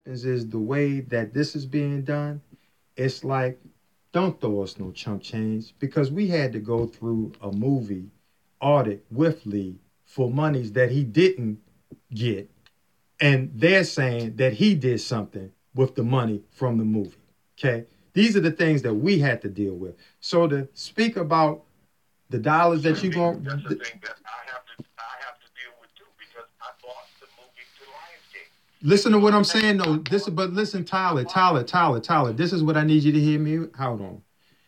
is the way that this is being done. It's like, don't throw us no chump change because we had to go through a movie audit with Lee for monies that he didn't get. And they're saying that he did something with the money from the movie. Okay. These are the things that we had to deal with. So to speak about the dollars that you going, that's the thing that I have to deal with too because I bought the movie to Lionsgate. listen to You what I'm understand? saying though. But listen, Tyler. This is what I need you to hear me. Hold on.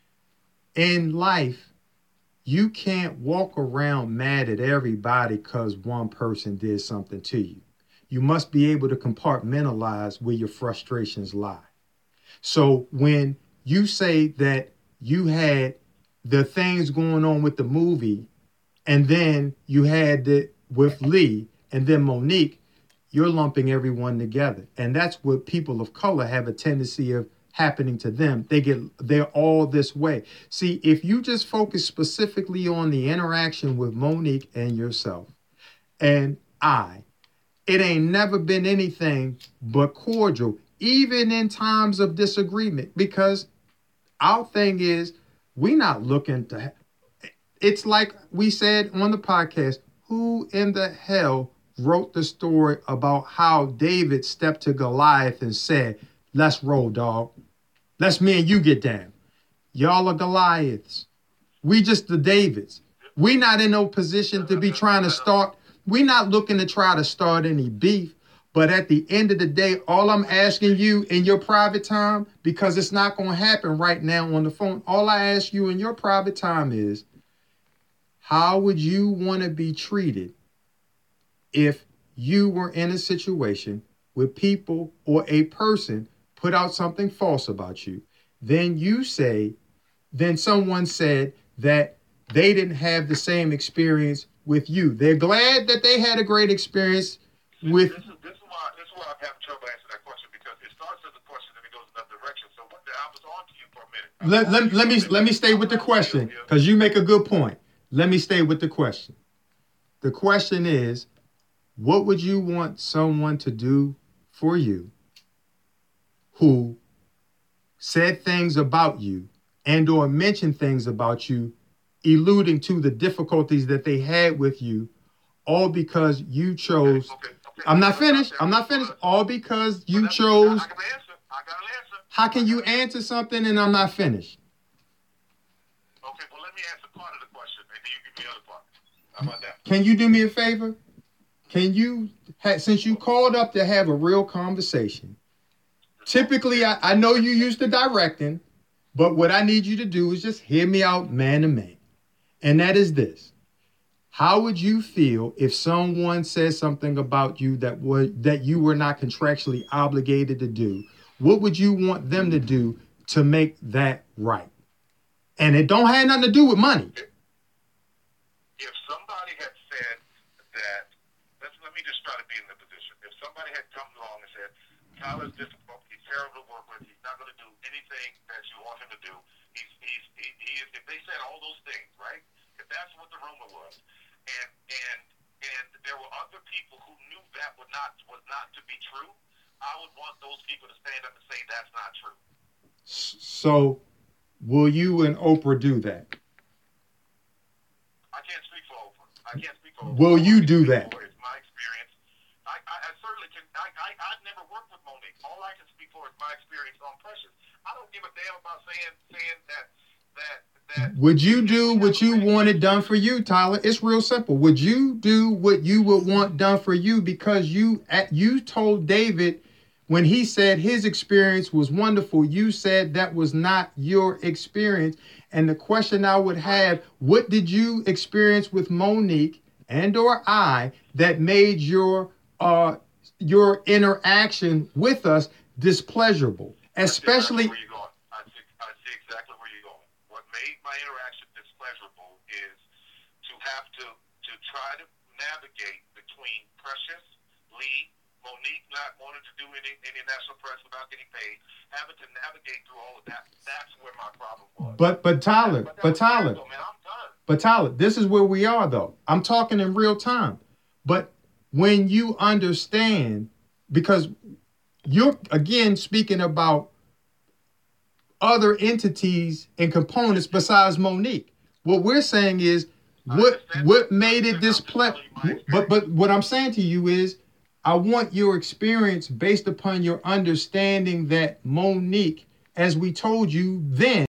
In life, you can't walk around mad at everybody because one person did something to you. You must be able to compartmentalize where your frustrations lie. So when you say that you had the things going on with the movie, and then you had it with Lee, and then Monique, you're lumping everyone together. And that's what people of color have a tendency of happening to them. They're all this way. See, if you just focus specifically on the interaction with Monique and yourself and I, it ain't never been anything but cordial, even in times of disagreement, because our thing is we not looking to. It's like we said on the podcast, who in the hell wrote the story about how David stepped to Goliath and said, let's roll, dog. Let's me and you get down. Y'all are Goliaths. We just the Davids. We not in no position to be trying to start. We not looking to try to start any beef. But at the end of the day, all I'm asking you in your private time, because it's not going to happen right now on the phone, all I ask you in your private time is, how would you want to be treated if you were in a situation where people or a person put out something false about you? Then someone said that they didn't have the same experience with you. They're glad that they had a great experience with. This is why I'm having trouble answering that question because it starts as a question and it goes another direction. So I was on to you for a minute. Let me stay with the question because you make a good point. Let me stay with the question. The question is, what would you want someone to do for you who said things about you and or mentioned things about you, alluding to the difficulties that they had with you, all because you chose. Okay. I'm not finished. All because you chose. I got an answer. How can you answer something and I'm not finished? Okay, well, let me answer part of the question, and then you give me the other part. How about that? Can you do me a favor? Can you, since you called up to have a real conversation, typically I know you used to directing, but what I need you to do is just hear me out man to man. And that is this. How would you feel if someone says something about you that you were not contractually obligated to do? What would you want them to do to make that right? And it don't have nothing to do with money. If somebody had said that, let me just try to be in the position. If somebody had come along and said, Tyler's difficult, he's terrible to work with, he's not going to do anything that you want him to do. If they said all those things, right? If that's what the rumor was, and there were other people who knew that was not to be true, I would want those people to stand up and say that's not true. So, will you and Oprah do that? I can't speak for Oprah. Will you do that? It's my experience. I certainly can. I've never worked with Monique. All I can speak for is my experience on Precious. I don't give a damn about saying that. Would you do what you wanted done for you, Tyler? It's real simple. Would you do what you would want done for you because you told David when he said his experience was wonderful, you said that was not your experience. And the question I would have, what did you experience with Monique and or I that made your interaction with us displeasurable? Especially. I see exactly where you're going. What made my interaction displeasurable is to have to try to navigate between Precious, Lee, Monique not wanting to do any national press without getting paid, having to navigate through all of that. That's where my problem was. But Tyler, this is where we are though. I'm talking in real time. But when you understand, because You're again speaking about other entities and components besides Monique. What we're saying is what made it this but what I'm saying to you is I want your experience based upon your understanding that Monique, as we told you then,